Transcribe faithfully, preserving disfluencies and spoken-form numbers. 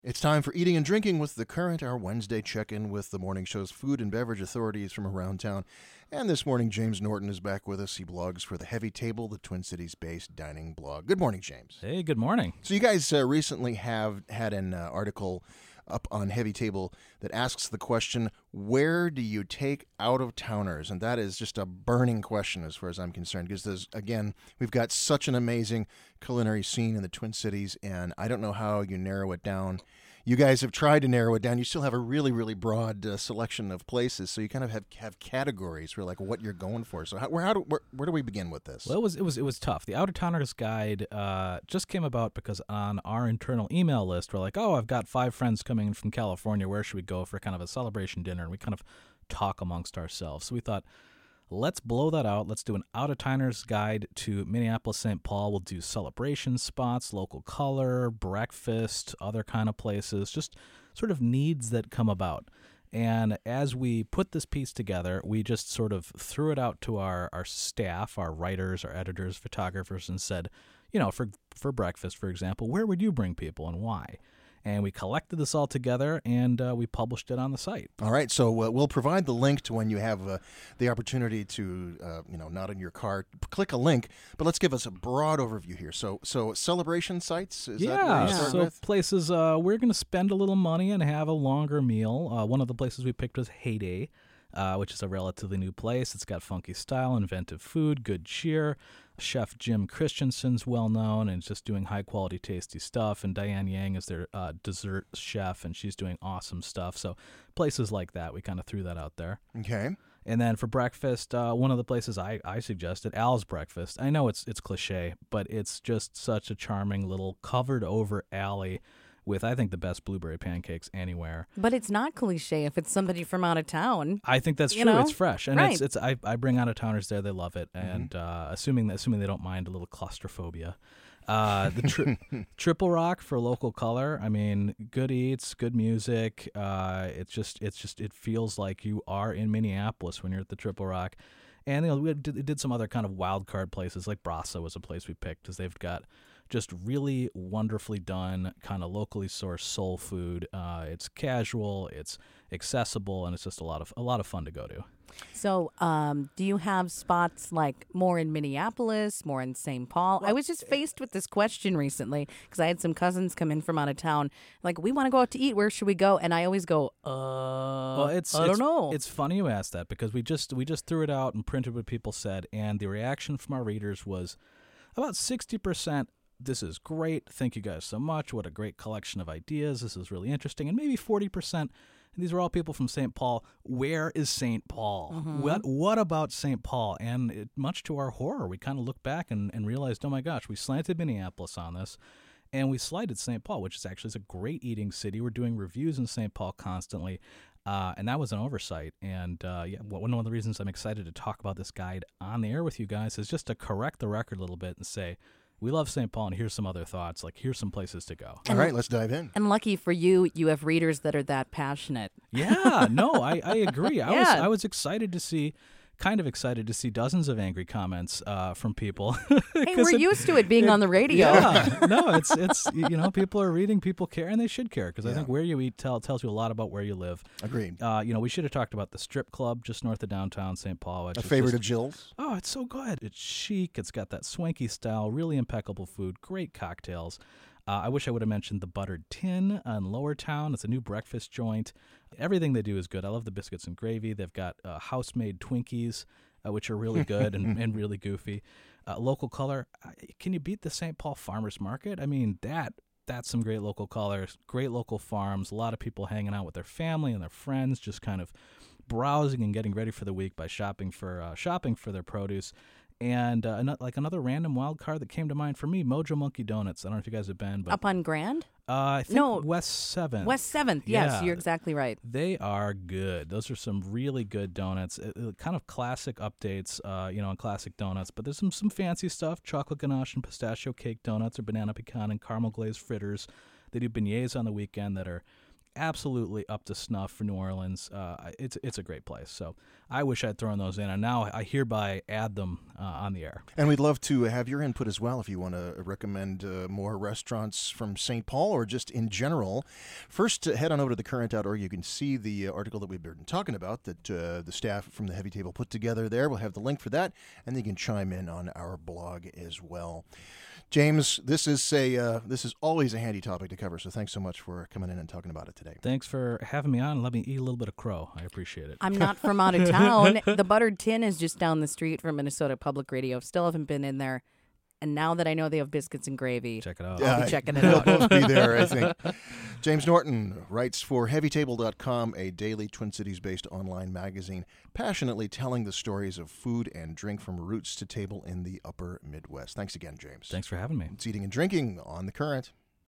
It's time for Eating and Drinking with The Current, our Wednesday check-in with the morning show's food and beverage authorities from around town. And this morning, James Norton is back with us. He blogs for The Heavy Table, the Twin Cities-based dining blog. Good morning, James. Hey, good morning. So you guys uh, recently have had an uh, article up on Heavy Table that asks the question, where do you take out-of-towners? And that is just a burning question as far as I'm concerned, because there's, again, we've got such an amazing culinary scene in the Twin Cities, and I don't know how you narrow it down. You guys have tried to narrow it down. You still have a really, really broad uh, selection of places, so you kind of have have categories for like what you're going for. So how, where how do where, where do we begin with this? Well, it was it was it was tough. The Out of Towners Guide uh, just came about because on our internal email list, we're like, oh, I've got five friends coming in from California. Where should we go for kind of a celebration dinner? And we kind of talk amongst ourselves. So we thought, let's blow that out. Let's do an out-of-towners guide to Minneapolis, Saint Paul. We'll do celebration spots, local color, breakfast, other kind of places, just sort of needs that come about. And as we put this piece together, we just sort of threw it out to our, our staff, our writers, our editors, photographers, and said, you know, for for breakfast, for example, where would you bring people and why? And we collected this all together, and uh, we published it on the site. All right, so uh, we'll provide the link to when you have uh, the opportunity to, uh, you know, not in your car, click a link. But let's give us a broad overview here. So, so celebration sites, is yeah, that where you start so with? places uh, we're going to spend a little money and have a longer meal. Uh, one of the places we picked was Heyday, uh, which is a relatively new place. It's got funky style, inventive food, good cheer. Chef Jim Christensen's well-known and just doing high-quality, tasty stuff. And Diane Yang is their uh, dessert chef, and she's doing awesome stuff. So places like that, we kind of threw that out there. Okay. And then for breakfast, uh, one of the places I, I suggested, Al's Breakfast. I know it's it's cliche, but it's just such a charming little covered-over alley with, I think, the best blueberry pancakes anywhere. But it's not cliche if it's somebody from out of town. I think that's You true. know? It's fresh, and Right. it's it's. I, I bring out of towners there; they love it, and uh, assuming that assuming they don't mind a little claustrophobia. Uh, the tri- Triple Rock for local color. I mean, good eats, good music. Uh, it's just it's just it feels like you are in Minneapolis when you're at the Triple Rock. And you know, we did, did some other kind of wild card places, like Brasa was a place we picked because they've got just really wonderfully done, kind of locally sourced soul food. Uh, it's casual, it's accessible, and it's just a lot of a lot of fun to go to. So, um, do you have spots like more in Minneapolis, more in Saint Paul? I was just faced with this question recently because I had some cousins come in from out of town. Like, we want to go out to eat. Where should we go? And I always go, uh, Well, it's I don't it's, know. It's funny you asked that because we just we just threw it out and printed what people said, and the reaction from our readers was about sixty percent. This is great. Thank you guys so much. What a great collection of ideas. This is really interesting. And maybe forty percent, and these are all people from Saint Paul. Where is Saint Paul? Mm-hmm. What what about Saint Paul? And it, much to our horror, we kind of looked back and, and realized, oh my gosh, we slanted Minneapolis on this. And we slighted Saint Paul, which is actually is a great eating city. We're doing reviews in Saint Paul constantly. Uh, and that was an oversight. And uh, yeah, one of the reasons I'm excited to talk about this guide on the air with you guys is just to correct the record a little bit and say, we love Saint Paul, and here's some other thoughts. Like, here's some places to go. All right, let's dive in. And lucky for you, you have readers that are that passionate. Yeah, no, I, I agree. I was Yeah. I was excited to see, kind of excited to see dozens of angry comments uh, from people. Hey, 'Cause we're it- used to it being on the radio. Yeah, no, it's it's you know, people are reading, people care, and they should care because I Yeah. think where you eat tell, tells you a lot about where you live. Agreed. Uh, you know, we should have talked about the strip club just north of downtown Saint Paul. Which A is favorite just- of Jill's? Oh, it's so good. It's chic. It's got that swanky style, really impeccable food, great cocktails. Uh, I wish I would have mentioned the Buttered Tin in Lower Town. It's a new breakfast joint. Everything they do is good. I love the biscuits and gravy. They've got uh, house-made Twinkies, uh, which are really good and, and really goofy. Uh, local color. Uh, can you beat the Saint Paul Farmers Market? I mean, that that's some great local colors, great local farms, a lot of people hanging out with their family and their friends, just kind of browsing and getting ready for the week by shopping for uh, shopping for their produce. And uh, ano- like another random wild card that came to mind for me, Mojo Monkey Donuts. I don't know if you guys have been, but Up on Grand? uh, I think No. West seventh. West seventh. Yes, Yeah. you're exactly right. They are good. Those are some really good donuts. Uh, uh, kind of classic updates, uh, you know, on classic donuts. But there's some some fancy stuff: chocolate ganache and pistachio cake donuts, or banana pecan and caramel glazed fritters. They do beignets on the weekend that are absolutely up to snuff for New Orleans. Uh, it's it's a great place. So I wish I'd thrown those in, and now I hereby add them uh, on the air. And we'd love to have your input as well if you want to recommend uh, more restaurants from Saint Paul or just in general. First, uh, head on over to the current dot org. You can see the uh, article that we've been talking about that uh, the staff from the Heavy Table put together there. We'll have the link for that, and then you can chime in on our blog as well. James, this is a uh, this is always a handy topic to cover, so thanks so much for coming in and talking about it today. Thanks for having me on. Let me eat a little bit of crow. I appreciate it. I'm not from out of town. The Buttered Tin is just down the street from Minnesota Public Radio. Still haven't been in there. And now that I know they have biscuits and gravy, check it out. I'll Yeah, be checking it we'll out. both be there, I think. James Norton writes for heavy table dot com, a daily Twin Cities-based online magazine, passionately telling the stories of food and drink from roots to table in the upper Midwest. Thanks again, James. Thanks for having me. It's Eating and Drinking on The Current.